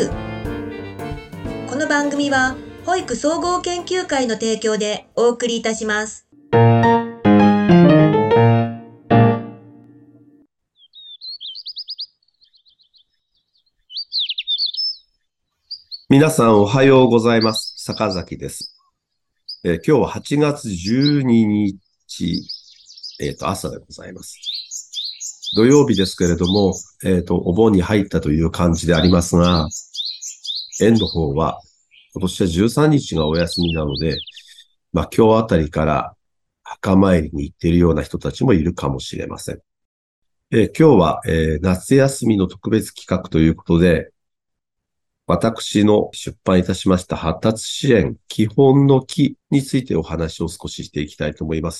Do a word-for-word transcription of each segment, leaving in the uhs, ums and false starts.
ュー。この番組は保育総合研究会の提供でお送りいたします。 皆さんおはようございます。坂崎です。えー今日ははちがつじゅうににち、えっと、朝でございます。土曜日ですけれども、えっと、お盆に入ったという感じでありますが、園の方は今年はじゅうさんにちがお休みなので、まあ今日あたりから墓参りに行っているような人たちもいるかもしれません。えー今日は、えー夏休みの特別企画ということで、私の出版いたしました発達支援基本の木についてお話を少ししていきたいと思います。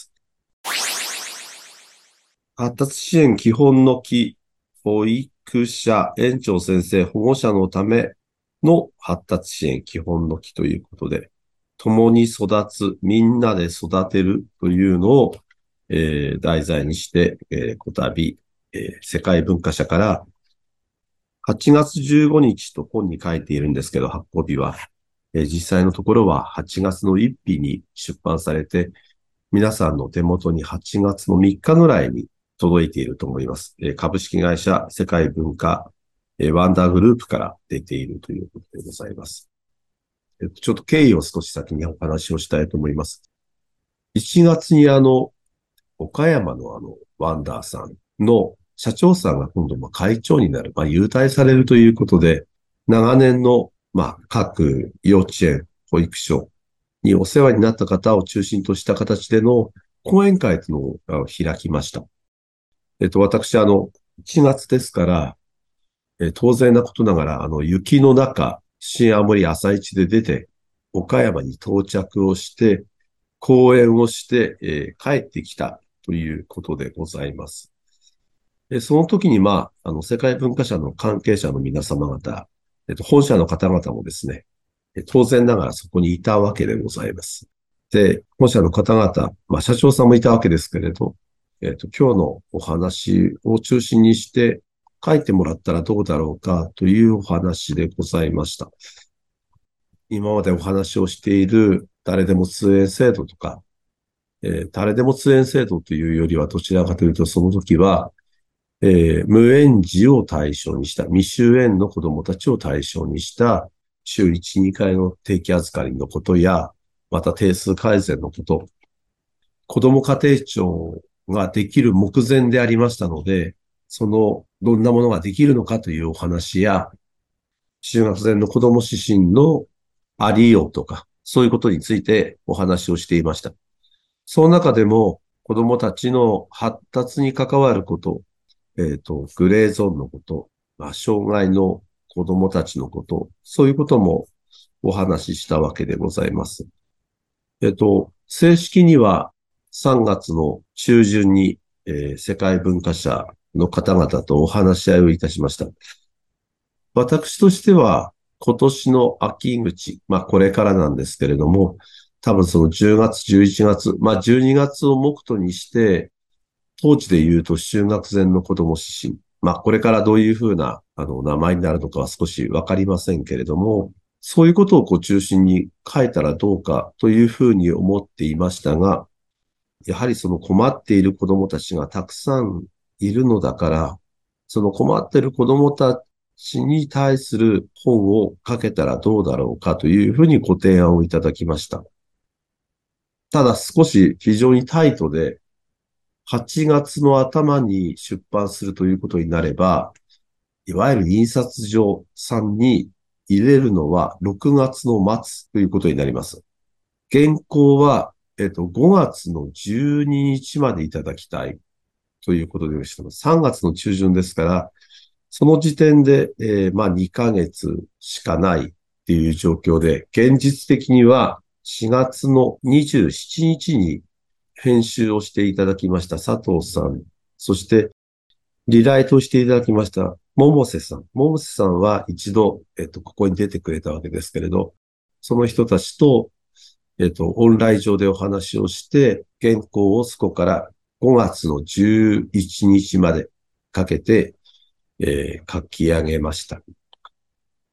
発達支援基本の木、保育者、園長先生、保護者のための発達支援基本の木ということで、共に育つ、みんなで育てるというのを、えー題材にして、えーこたび、えー世界文化社からはちがつじゅうごにちと本に書いているんですけど、発行日は、えー実際のところははちがつのついたちに出版されて、皆さんの手元にはちがつのみっかぐらいに届いていると思います。えー株式会社世界文化、えーワンダーグループから出ているということでございます。えっとちょっと経緯を少し先にお話をしたいと思います。いちがつにあの、岡山のあの、ワンダーさんの社長さんが今度まあ会長になる、まあ、優待されるということで、長年の、まあ、各幼稚園、保育所にお世話になった方を中心とした形での講演会というのをあの開きました。えっと、私、あの、いちがつですから、えー当然なことながら、あの、雪の中、新青森朝市で出て、岡山に到着をして、講演をして、えー帰ってきたということでございます。で、その時に、まあ、あの、世界文化社の関係者の皆様方、えっと、本社の方々もですね、え当然ながらそこにいたわけでございます。で、本社の方々、まあ、社長さんもいたわけですけれど、えっと、今日のお話を中心にして書いてもらったらどうだろうかというお話でございました。今までお話をしている誰でも通園制度とか、えー誰でも通園制度というよりはどちらかというとその時は、えー無園児を対象にした、未就園の子供たちを対象にした週いち、にかいの定期預かりのことや、また定数改善のこと、子ども家庭庁ができる目前でありましたので、その、どんなものができるのかというお話や、中学生の子ども指針のありようとか、そういうことについてお話をしていました。その中でも、子どもたちの発達に関わること、えっと、グレーゾーンのこと、まあ、障害の子どもたちのこと、そういうこともお話ししたわけでございます。えっと、正式にはさんがつの中旬に、えー世界文化社の方々とお話し合いをいたしました。私としては、今年の秋口、まあこれからなんですけれども、多分そのじゅうがつ、じゅういちがつ、まあじゅうにがつを目途にして、当時で言うと就学前の子ども指針。まあこれからどういうふうなあの名前になるのかは少しわかりませんけれども、そういうことをこう中心に書いたらどうかというふうに思っていましたが、やはりその困っている子どもたちがたくさんいるのだから、その困っている子どもたちに対する本を書けたらどうだろうかというふうにご提案をいただきました。ただ少し非常にタイトで、はちがつの頭に出版するということになれば、いわゆる印刷所さんに入れるのはろくがつの末ということになります。原稿は、えっと、ごがつのじゅうににちまでいただきたいということでした。さんがつの中旬ですから、その時点で、えーまあにかげつしかないっていう状況で、現実的にはしがつのにじゅうしちにちに編集をしていただきました佐藤さん、そしてリライトしていただきました百瀬さん。百瀬さんは一度、えっと、ここに出てくれたわけですけれど、その人たちと、えっと、オンライン上でお話をして、原稿をそこからごがつのじゅういちにちまでかけて、えー書き上げました。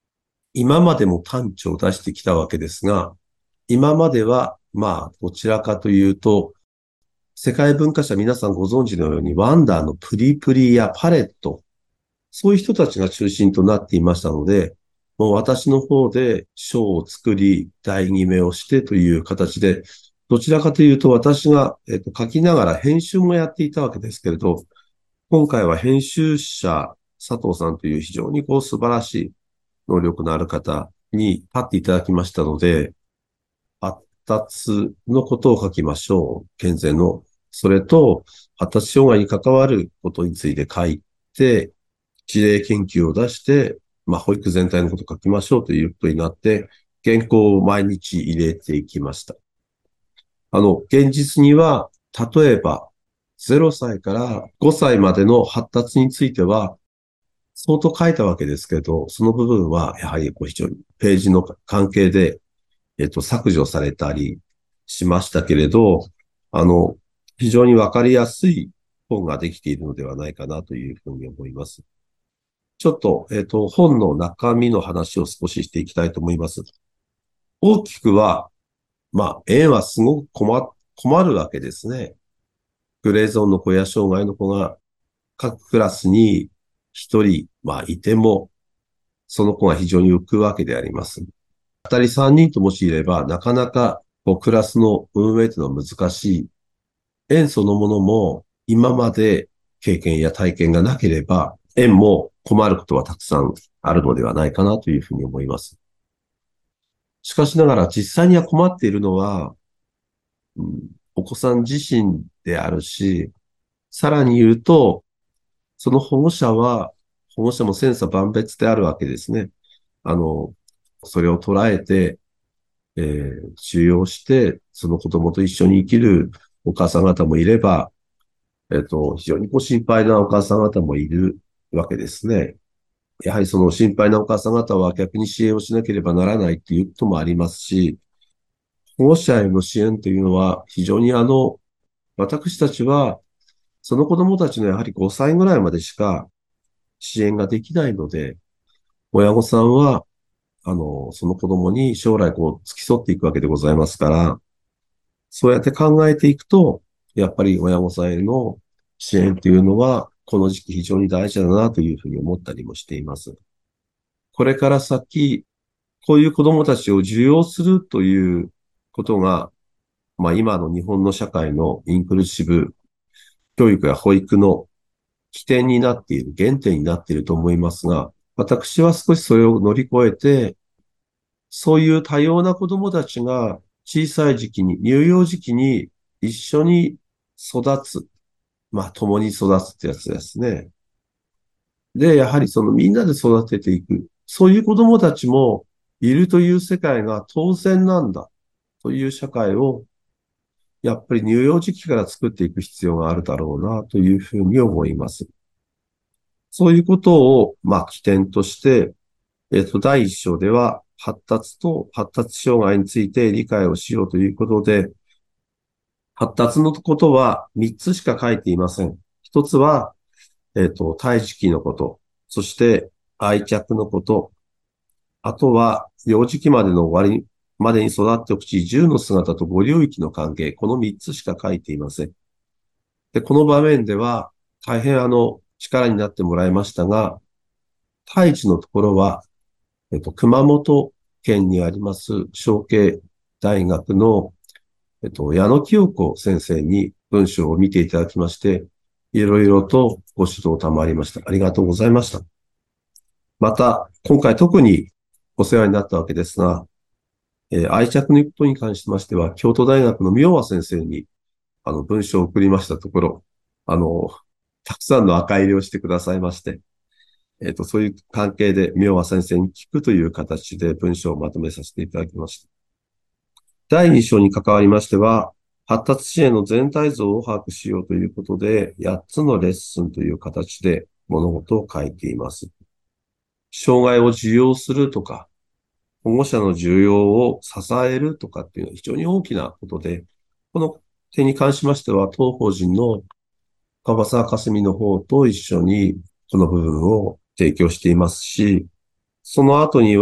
今までも端緒を出してきたわけですが、今までは、まあ、どちらかというと、世界文化社皆さんご存知のように、ワンダーのプリプリやパレット、そういう人たちが中心となっていましたので、もう私の方で章を作り、題決めをしてという形で、どちらかというと私が、えっと、書きながら編集もやっていたわけですけれど、今回は編集者佐藤さんという非常にこう素晴らしい能力のある方に立っていただきましたので、発達のことを書きましょう。健全の。それと、発達障害に関わることについて書いて、事例研究を出して、まあ、保育全体のことを書きましょうということになって、原稿を毎日入れていきました。あの、現実には、例えば、ゼロさいからごさいまでの発達については、相当書いたわけですけど、その部分は、やはりこう非常にページの関係で、えっと、削除されたりしましたけれど、あの、非常にわかりやすい本ができているのではないかなというふうに思います。ちょっと、えっと、本の中身の話を少ししていきたいと思います。大きくは、まあ、園はすごく困、困るわけですね。グレーゾーンの子や障害の子が各クラスに一人、まあ、いても、その子が非常に浮くわけであります。二人三人ともしいれば、なかなかこうクラスの運営というのは難しい。園そのものも今まで経験や体験がなければ、園も困ることはたくさんあるのではないかなというふうに思います。しかしながら実際には困っているのは、うん、お子さん自身であるし、さらに言うと、その保護者は、保護者も千差万別であるわけですね。あの、それを捉えて、えー、収容して、その子供と一緒に生きるお母さん方もいれば、えっと、非常にこう心配なお母さん方もいるわけですね。やはりその心配なお母さん方は逆に支援をしなければならないっていうこともありますし、保護者への支援というのは非常にあの、私たちはその子供たちのやはりごさいぐらいまでしか支援ができないので、親御さんは、あの、その子供に将来こう付き添っていくわけでございますから、そうやって考えていくと、やっぱり親御さんへの支援というのは、この時期非常に大事だなというふうに思ったりもしています。これから先、こういう子供たちを受容するということが、まあ今の日本の社会のインクルーシブ教育や保育の起点になっている、原点になっていると思いますが、私は少しそれを乗り越えて、そういう多様な子供たちが小さい時期に、乳幼児期に一緒に育つ。まあ、共に育つってやつですね。で、やはりそのみんなで育てていく。そういう子供たちもいるという世界が当然なんだという社会を、やっぱり乳幼児期から作っていく必要があるだろうなというふうに思います。そういうことを、まあ、起点として、えっと、第一章では、発達と発達障害について理解をしようということで、発達のことはみっつしか書いていません。一つは、えっと、胎児期のこと、そして愛着のこと、あとは幼児期までの終わりまでに育ってほしいじゅうの姿とご領域の関係、このみっつしか書いていません。で、この場面では大変あの力になってもらいましたが、胎児のところは、えっと、熊本県にあります小慶大学の、えっと、矢野清子先生に文章を見ていただきまして、いろいろとご指導賜りました。ありがとうございました。また、今回特にお世話になったわけですが、えー愛着のことに関しましては、京都大学の明和先生に、あの、文章を送りましたところ、あの、たくさんの赤入れをしてくださいまして、えっと、そういう関係で明和先生に聞くという形で文章をまとめさせていただきました。だいに章に関わりましては、発達支援の全体像を把握しようということで、やっつのレッスンという形で物事を書いています。障害を受容するとか、保護者の需要を支えるとかっていうのは非常に大きなことで、この点に関しましては、当法人の樺沢かすみの方と一緒にこの部分を提供していますし、その後には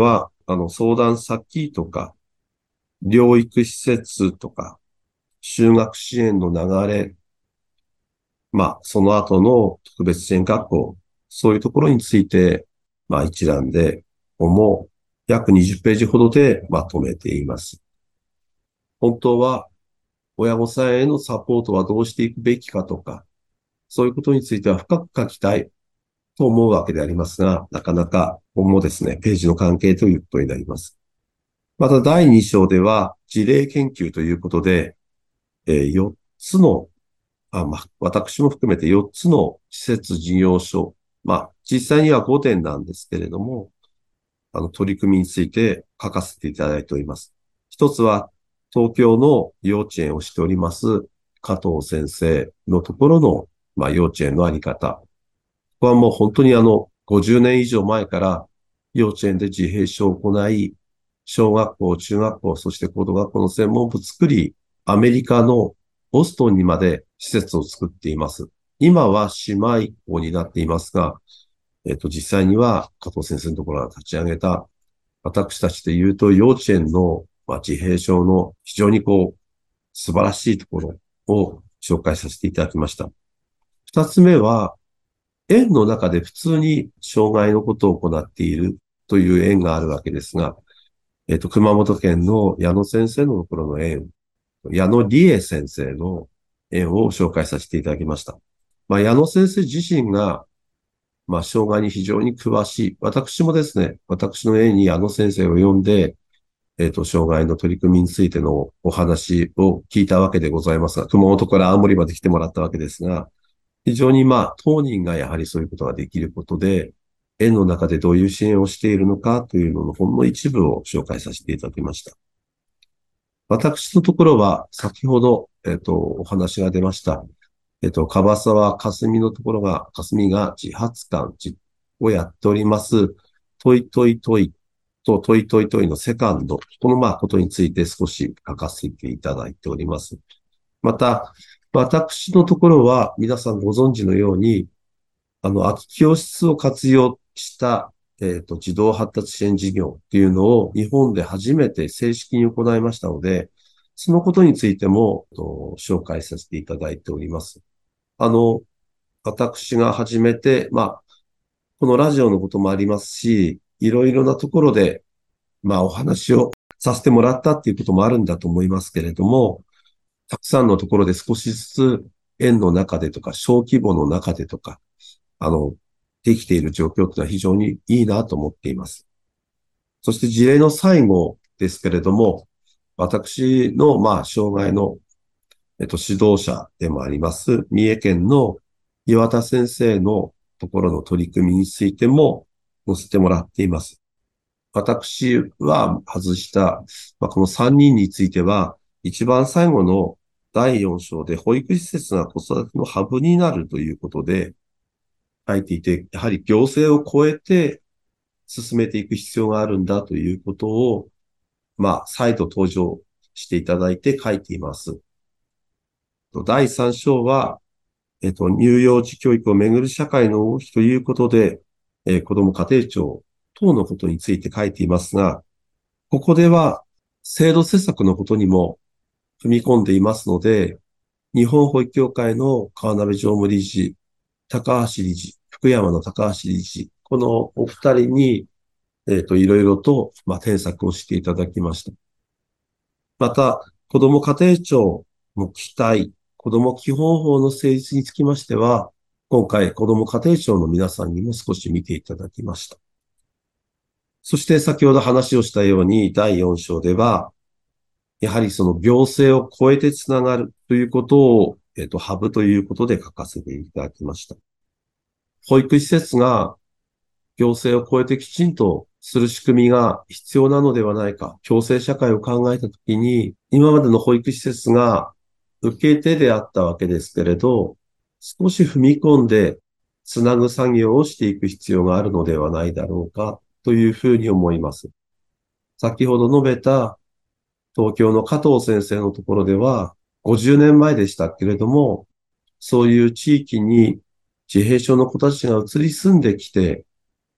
あの、相談先とか、療育施設とか、就学支援の流れ、まあ、その後の特別支援学校、そういうところについて、まあ、一覧で、もう約にじゅっページほどでまとめています。本当は、親御さんへのサポートはどうしていくべきかとか、そういうことについては深く書きたいと思うわけでありますが、なかなか、ここもですね、ページの関係ということになります。まただいに章では、事例研究ということで、えー、よっつのあ、まあ、私も含めてよっつの施設事業所。まあ、実際にはごてんなんですけれども、あの、取り組みについて書かせていただいております。一つは、東京の幼稚園をしております、加藤先生のところの、まあ、幼稚園のあり方。ここはもう本当にあの、ごじゅうねん以上前から幼稚園で自閉症を行い、小学校、中学校、そして高等学校の専門部作り、アメリカのボストンにまで施設を作っています。今は姉妹校になっていますが、えっと、実際には加藤先生のところが立ち上げた、私たちで言うと幼稚園の、まあ、自閉症の非常にこう、素晴らしいところを紹介させていただきました。二つ目は、園の中で普通に障害のことを行っているという園があるわけですが、えっと、熊本県の矢野先生のところの園、矢野理恵先生の園を紹介させていただきました。まあ、矢野先生自身が、まあ、障害に非常に詳しい。私もですね、私の園に矢野先生を呼んで、えっと、障害の取り組みについてのお話を聞いたわけでございますが、熊本から青森まで来てもらったわけですが、非常にまあ、当人がやはりそういうことができることで、園の中でどういう支援をしているのかというののほんの一部を紹介させていただきました。私のところは、先ほど、えっと、お話が出ました。えっと、樺沢霞のところが、霞が自発館をやっております、トイトイトイとトイトイトイのセカンド、このまあことについて少し書かせていただいております。また、私のところは皆さんご存知のように、あの、空き教室を活用した、えっと、児童発達支援事業っていうのを日本で初めて正式に行いましたので、そのことについても、紹介させていただいております。あの、私が始めて、まあ、このラジオのこともありますし、いろいろなところで、まあ、お話をさせてもらったっていうこともあるんだと思いますけれども、たくさんのところで少しずつ園の中でとか、小規模の中でとか、あの、できている状況というのは非常にいいなと思っています。そして事例の最後ですけれども、私の、まあ、障害の、えっと、指導者でもあります、三重県の岩田先生のところの取り組みについても載せてもらっています。私は外した、まあ、このさんにんについては、一番最後のだいよん章で保育施設が子育てのハブになるということで書いていて、やはり行政を超えて進めていく必要があるんだということを、まあ、再度登場していただいて書いています。だいさん章は、えっと、乳幼児教育をめぐる社会の動きということで、えー、子ども家庭庁等のことについて書いていますが、ここでは制度施策のことにも踏み込んでいますので、日本保育協会の川鍋常務理事、高橋理事、福山の高橋理事、このお二人に、えっと、いろいろと、まあ、添削をしていただきました。また、子ども家庭庁の期待、子ども基本法の成立につきましては、今回、子ども家庭庁の皆さんにも少し見ていただきました。そして先ほど話をしたように、だいよん章では、やはりその行政を超えてつながるということを、えっと、ハブということで書かせていただきました。保育施設が行政を超えてきちんとする仕組みが必要なのではないか。共生社会を考えたときに、今までの保育施設が受け手であったわけですけれど、少し踏み込んでつなぐ作業をしていく必要があるのではないだろうかというふうに思います。先ほど述べた東京の加藤先生のところではごじゅうねんまえでしたけれども、そういう地域に自閉症の子たちが移り住んできて、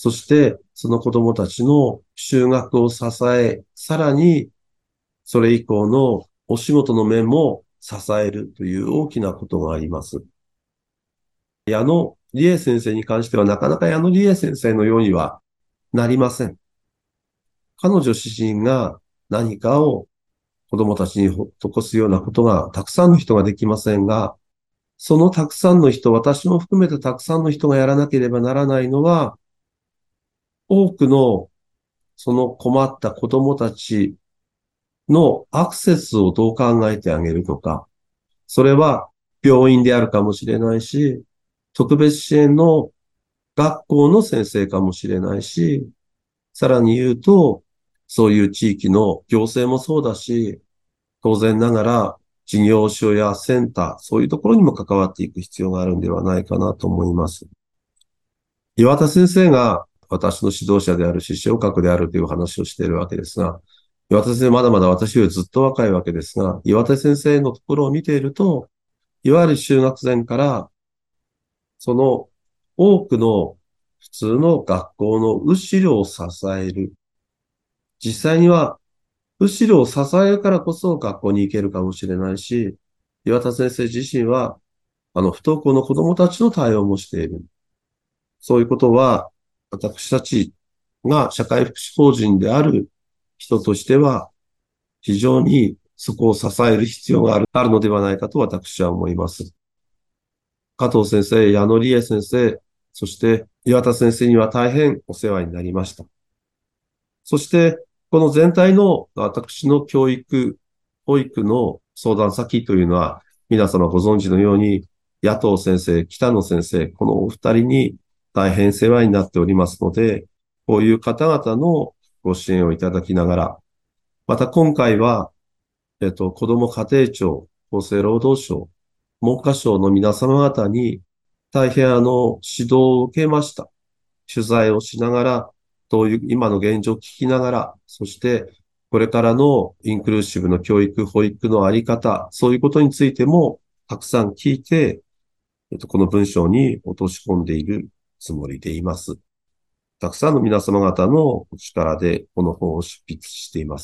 そしてその子供たちの就学を支え、さらにそれ以降のお仕事の面も支えるという大きなことがあります。矢野理恵先生に関してはなかなか矢野理恵先生のようにはなりません。彼女自身が何かを子供たちに施すようなことがたくさんの人ができませんが、そのたくさんの人、私も含めてたくさんの人がやらなければならないのは、多くのその困った子供たちのアクセスをどう考えてあげるとか、それは病院であるかもしれないし、特別支援の学校の先生かもしれないし、さらに言うと、そういう地域の行政もそうだし、当然ながら事業所やセンター、そういうところにも関わっていく必要があるんではないかなと思います。岩田先生が私の指導者であるし、昇格であるという話をしているわけですが、岩田先生まだまだ私よりずっと若いわけですが、岩田先生のところを見ていると、いわゆる就学前から、その多くの普通の学校の後ろを支える。実際には、後ろを支えるからこそ学校に行けるかもしれないし、岩田先生自身は、あの、不登校の子供たちの対応もしている。そういうことは、私たちが社会福祉法人である人としては、非常にそこを支える必要がある、あるのではないかと私は思います。加藤先生、矢野理恵先生、そして岩田先生には大変お世話になりました。そして、この全体の私の教育、保育の相談先というのは、皆様ご存知のように、野党先生、北野先生、このお二人に大変世話になっておりますので、こういう方々のご支援をいただきながら、また今回は、えっと、子ども家庭庁、厚生労働省、文科省の皆様方に大変あの指導を受けました。取材をしながら、どういう今の現状を聞きながら、そしてこれからのインクルーシブの教育、保育のあり方、そういうことについてもたくさん聞いて、えっと、この文章に落とし込んでいるつもりでいます。たくさんの皆様方のお力でこの本を執筆しています。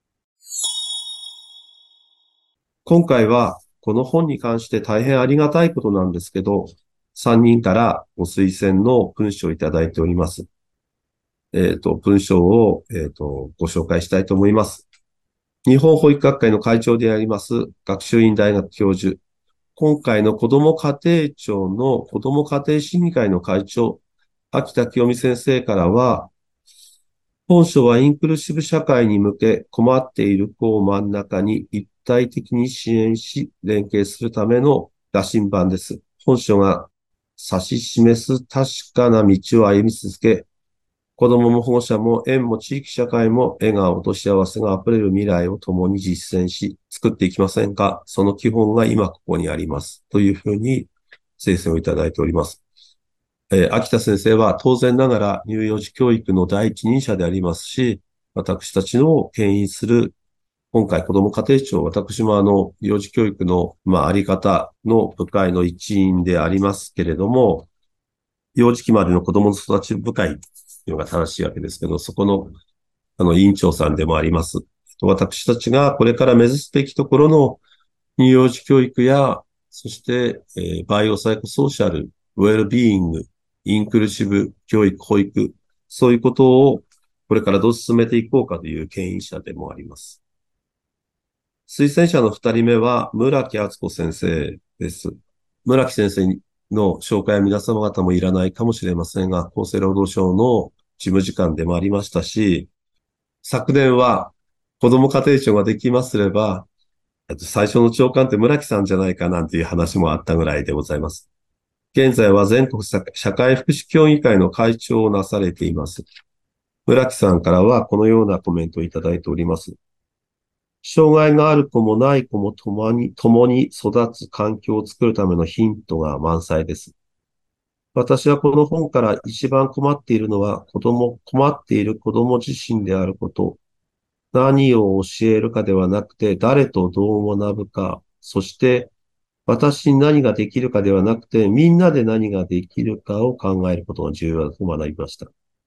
今回はこの本に関して大変ありがたいことなんですけど、さんにんからご推薦の文章をいただいております。えっと、文章を、えっと、ご紹介したいと思います。日本保育学会の会長であります、学習院大学教授。今回の子ども家庭庁の子ども家庭審議会の会長、秋田清美先生からは、本書はインクルーシブ社会に向け困っている子を真ん中に一体的に支援し連携するための羅針盤です。本書が指し示す確かな道を歩み続け、子どもも保護者も園も地域社会も笑顔と幸せがあふれる未来を共に実践し作っていきませんか。その基本が今ここにあります。というふうに推薦をいただいております。えー、秋田先生は当然ながら乳幼児教育の第一人者でありますし、私たちの牽引する今回子ども家庭庁、私もあの幼児教育のまああり方の部会の一員でありますけれども、幼児期までの子どもの育ち部会というのが正しいわけですけど、そこのあの委員長さんでもあります。私たちがこれから目指すべきところの乳幼児教育や、そして、えー、バイオサイコソーシャル、ウェルビーイング、インクルーシブ教育、保育、そういうことをこれからどう進めていこうかという牽引者でもあります。推薦者の二人目は村木敦子先生です。村木先生の紹介は皆様方もいらないかもしれませんが、厚生労働省の事務次官でもありましたし、昨年は子ども家庭庁ができますれば、最初の長官って村木さんじゃないかなんていう話もあったぐらいでございます。現在は全国社会福祉協議会の会長をなされています。村木さんからはこのようなコメントをいただいております。障害がある子もない子も共に、共に育つ環境を作るためのヒントが満載です。私はこの本から一番困っているのは子供、困っている子供自身であること。何を教えるかではなくて、誰とどう学ぶか、そして私に何ができるかではなくて、みんなで何ができるかを考えることが重要だと学びました。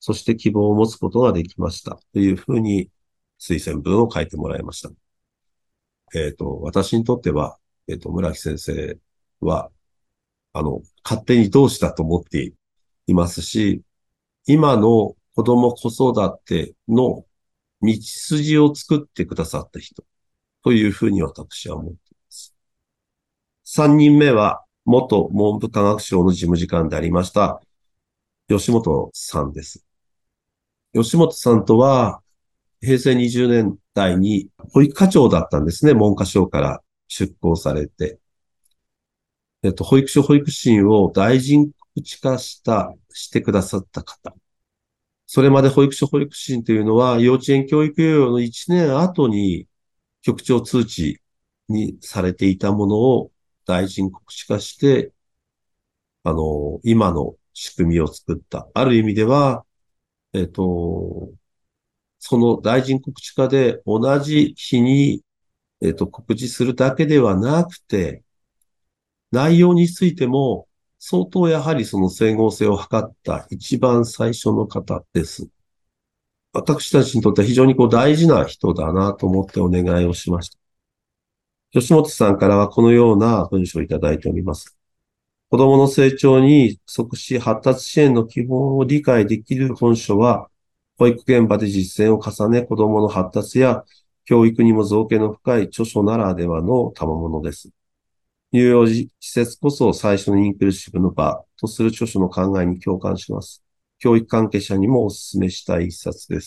そして希望を持つことができました。というふうに推薦文を書いてもらいました。えっと、私にとっては、えっと、村木先生は、あの、勝手に同志だと思っていますし、今の子供子育ての道筋を作ってくださった人というふうに私は思っています。さんにんめは、元文部科学省の事務次官でありました、吉本さんです。吉本さんとは、平成にじゅうねんだいに保育課長だったんですね。文科省から出向されて。えっと、保育所保育士を大臣告知化した、してくださった方。それまで保育所保育士というのは、幼稚園教育用のいちねんごに局長通知にされていたものを大臣告知化して、あの、今の仕組みを作った。ある意味では、えっと、その大臣告知化で同じ日に、えっと、告示するだけではなくて、内容についても、相当やはりその整合性を図った一番最初の方です。私たちにとっては非常にこう大事な人だなと思ってお願いをしました。吉本さんからはこのような文章をいただいております。子供の成長に即し発達支援の基本を理解できる本書は、保育現場で実践を重ね、子供の発達や教育にも造形の深い著書ならではの賜物です。乳幼児施設こそ最初のインクルーシブの場とする著書の考えに共感します。教育関係者にもお勧めしたい一冊です。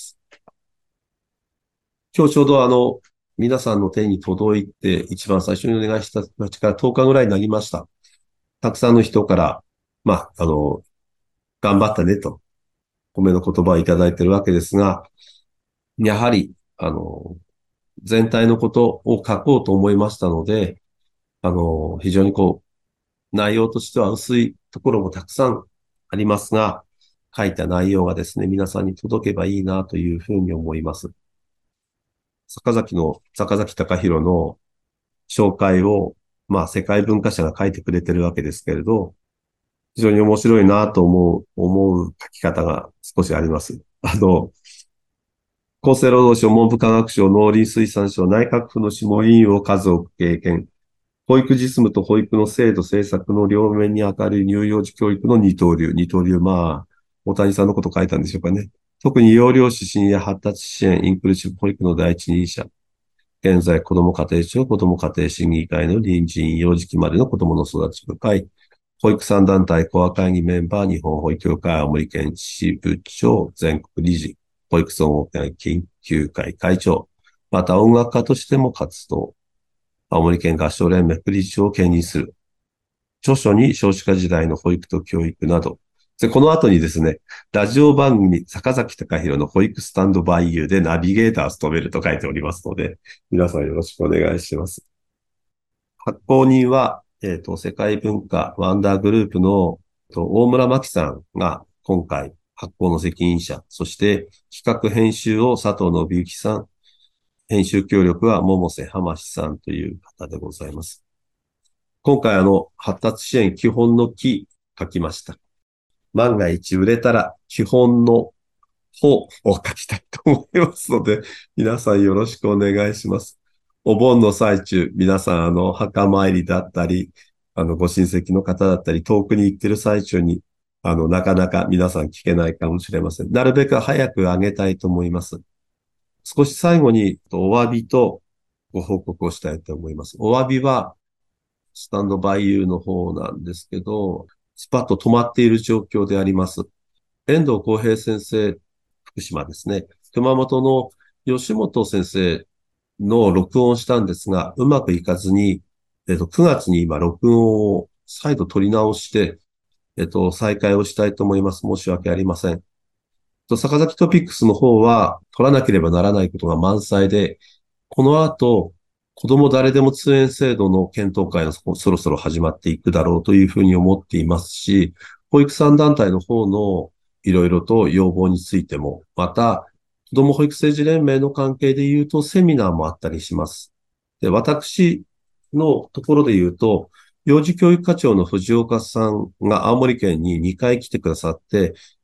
今日ちょうどあの、皆さんの手に届いて一番最初にお願いした形からとおかぐらいになりました。たくさんの人から、まあ、あの、頑張ったねと、褒めの言葉をいただいているわけですが、やはり、あの、全体のことを書こうと思いましたので、あの、非常にこう、内容としては薄いところもたくさんありますが、書いた内容がですね、皆さんに届けばいいなというふうに思います。坂崎の、坂崎隆弘の紹介を、まあ、世界文化社が書いてくれてるわけですけれど、非常に面白いなと思う、思う書き方が少しあります。あの、厚生労働省、文部科学省、農林水産省、内閣府の諮問委員を数多く経験。保育実務と保育の制度、政策の両面に明るい乳幼児教育の二刀流。二刀流、まあ、大谷さんのこと書いたんでしょうかね。特に幼幼指針や発達支援、インクルーシブ保育の第一人者。現在、子ども家庭庁、子ども家庭審議会の臨時委員、幼児期までの子どもの育ち深い、保育さん団体コア会議メンバー、日本保育協会青森県支部長、全国理事、保育総合会研究会会長、また音楽家としても活動。青森県合唱連盟副理事長を兼任する。著書に少子化時代の保育と教育など。で、この後にですね、ラジオ番組、坂崎隆弘の保育スタンドバイユーでナビゲーターを務めると書いておりますので、皆さんよろしくお願いします。発行人は、えっと、世界文化ワンダーグループの大村真紀さんが今回発行の責任者、そして企画編集を佐藤信之さん、編集協力は百瀬浜志さんという方でございます。今回あの、発達支援基本の木書きました。万が一売れたら基本の方を書きたいと思いますので、皆さんよろしくお願いします。お盆の最中、皆さんあの、墓参りだったり、あの、ご親戚の方だったり、遠くに行ってる最中に、あの、なかなか皆さん聞けないかもしれません。なるべく早くあげたいと思います。少し最後にお詫びとご報告をしたいと思います。お詫びは、スタンドバイユーの方なんですけど、スパッと止まっている状況であります。遠藤康平先生、福島ですね。熊本の吉本先生の録音をしたんですが、うまくいかずに、えっと、くがつに今録音を再度取り直して、えっと、再開をしたいと思います。申し訳ありません。と坂崎トピックスの方は取らなければならないことが満載で、この後、子供誰でも通園制度の検討会がそろそろ始まっていくだろうというふうに思っていますし、保育さん団体の方のいろいろと要望についても、また、子ども保育政治連盟の関係で言うとセミナーもあったりします。で、私のところで言うと、幼児教育課長の藤岡さんが青森県ににかい来てくださって、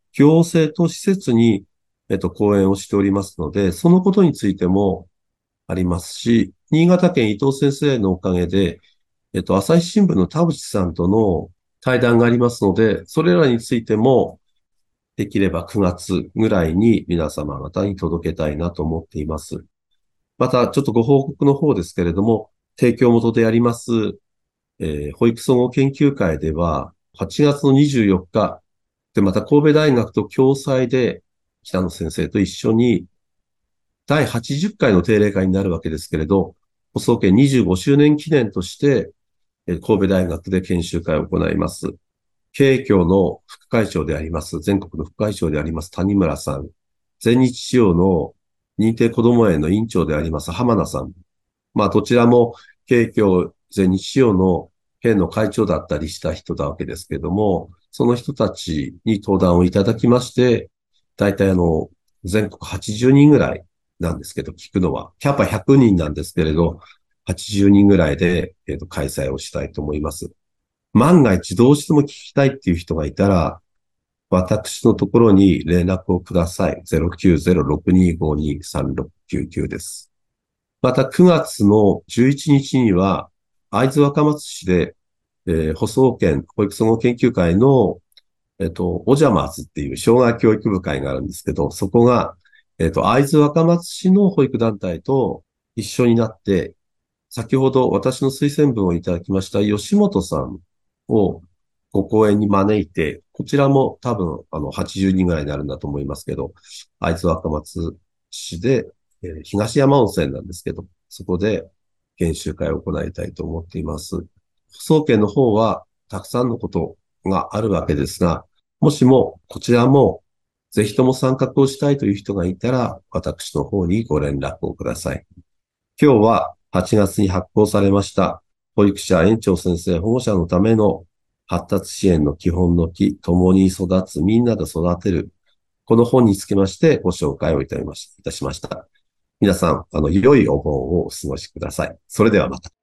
行政と施設に、えっと、講演をしておりますので、そのことについてもありますし、新潟県伊藤先生のおかげで、えっと、朝日新聞の田淵さんとの対談がありますので、それらについても、できればくがつぐらいに皆様方に届けたいなと思っています。また、ちょっとご報告の方ですけれども、提供元であります、えー保育総合研究会では、はちがつのにじゅうよっか、で、また神戸大学と共催で、北野先生と一緒に、だいはちじゅっかいの定例会になるわけですけれど、放送権にじゅうごしゅうねん記念として、えー神戸大学で研修会を行います。経協の副会長であります、全国の副会長であります谷村さん、全日使用の認定こども園の委員長であります浜名さん。まあ、どちらも経協全日使用の県の会長だったりした人だわけですけれども、その人たちに登壇をいただきまして、大体あの、全国はちじゅうにんぐらいなんですけど、聞くのは、キャパひゃくにんなんですけれど、はちじゅうにんぐらいで、えーと、開催をしたいと思います。万が一どうしても聞きたいっていう人がいたら、私のところに連絡をください。ゼロきゅうゼロろくにごにさんろくきゅうきゅうです。またくがつのじゅういちにちには、会津若松市で、えー、舗装研保育総合研究会の、えっと、おじゃまーずっていう障害教育部会があるんですけど、そこが、えっと、会津若松市の保育団体と一緒になって、先ほど私の推薦文をいただきました吉本さんをご講演に招いて、こちらも多分あのはちじゅうにんぐらいになるんだと思いますけど、会津若松市で、えー東山温泉なんですけど、そこで研修会を行いたいと思っています。保送研の方はたくさんのことがあるわけですが、もしもこちらもぜひとも参画をしたいという人がいたら、私の方にご連絡をください。今日ははちがつに発行されました、保育者、園長先生、保護者のための発達支援の基本の木、共に育つ、みんなで育てる。この本につきましてご紹介をいたしました。皆さん、あの、良いお盆をお過ごしください。それではまた。